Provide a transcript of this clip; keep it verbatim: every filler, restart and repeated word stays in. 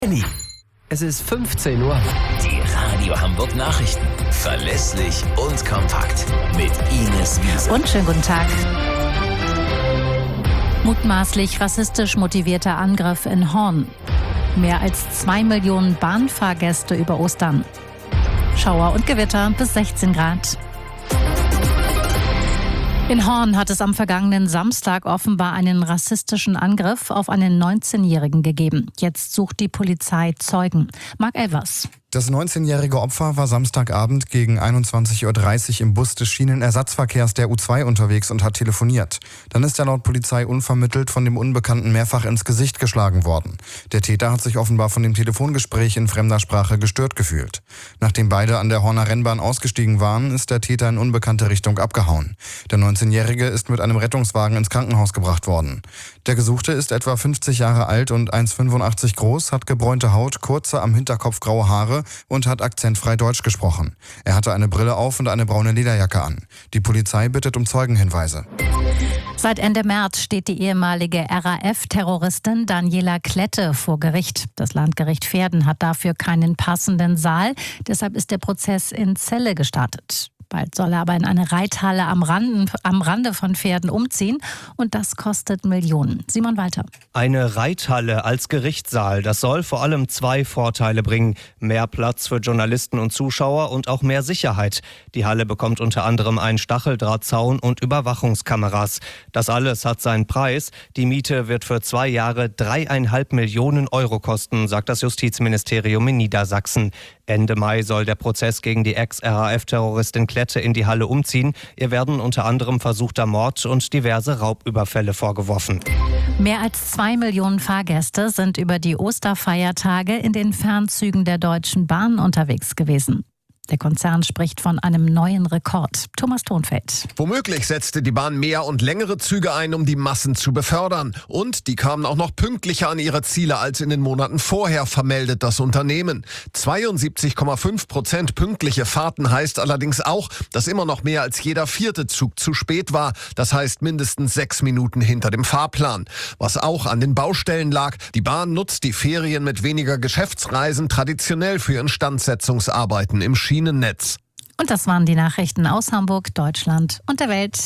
Annie, es ist fünfzehn Uhr. Die Radio Hamburg Nachrichten. Verlässlich und kompakt. Mit Ines Wiese. Und schönen guten Tag. Mutmaßlich rassistisch motivierter Angriff in Horn. Mehr als zwei Millionen Bahnfahrgäste über Ostern. Schauer und Gewitter bis sechzehn Grad. In Horn hat es am vergangenen Samstag offenbar einen rassistischen Angriff auf einen neunzehnjährigen gegeben. Jetzt sucht die Polizei Zeugen. Marc Elvers. Das neunzehnjährige Opfer war Samstagabend gegen einundzwanzig Uhr dreißig im Bus des Schienenersatzverkehrs der U zwei unterwegs und hat telefoniert. Dann ist er laut Polizei unvermittelt von dem Unbekannten mehrfach ins Gesicht geschlagen worden. Der Täter hat sich offenbar von dem Telefongespräch in fremder Sprache gestört gefühlt. Nachdem beide an der Horner Rennbahn ausgestiegen waren, ist der Täter in unbekannte Richtung abgehauen. Der neunzehnjährige ist mit einem Rettungswagen ins Krankenhaus gebracht worden. Der Gesuchte ist etwa fünfzig Jahre alt und eins Komma fünfundachtzig groß, hat gebräunte Haut, kurze, am Hinterkopf graue Haare und hat akzentfrei Deutsch gesprochen. Er hatte eine Brille auf und eine braune Lederjacke an. Die Polizei bittet um Zeugenhinweise. Seit Ende März steht die ehemalige R A F-Terroristin Daniela Klette vor Gericht. Das Landgericht Verden hat dafür keinen passenden Saal. Deshalb ist der Prozess in Celle gestartet. Bald soll er aber in eine Reithalle am, Randen, am Rande von Verden umziehen. Und das kostet Millionen. Simon Walter. Eine Reithalle als Gerichtssaal, das soll vor allem zwei Vorteile bringen. Mehr Platz für Journalisten und Zuschauer und auch mehr Sicherheit. Die Halle bekommt unter anderem einen Stacheldrahtzaun und Überwachungskameras. Das alles hat seinen Preis. Die Miete wird für zwei Jahre dreieinhalb Millionen Euro kosten, sagt das Justizministerium in Niedersachsen. Ende Mai soll der Prozess gegen die Ex-R A F-Terroristin Klette in die Halle umziehen. Ihr werden unter anderem versuchter Mord und diverse Raubüberfälle vorgeworfen. Mehr als zwei Millionen Fahrgäste sind über die Osterfeiertage in den Fernzügen der Deutschen Bahn unterwegs gewesen. Der Konzern spricht von einem neuen Rekord. Thomas Thonfeld. Womöglich setzte die Bahn mehr und längere Züge ein, um die Massen zu befördern. Und die kamen auch noch pünktlicher an ihre Ziele als in den Monaten vorher, vermeldet das Unternehmen. zweiundsiebzig Komma fünf Prozent pünktliche Fahrten heißt allerdings auch, dass immer noch mehr als jeder vierte Zug zu spät war. Das heißt mindestens sechs Minuten hinter dem Fahrplan. Was auch an den Baustellen lag. Die Bahn nutzt die Ferien mit weniger Geschäftsreisen traditionell für Instandsetzungsarbeiten im Schienennetz. Und das waren die Nachrichten aus Hamburg, Deutschland und der Welt.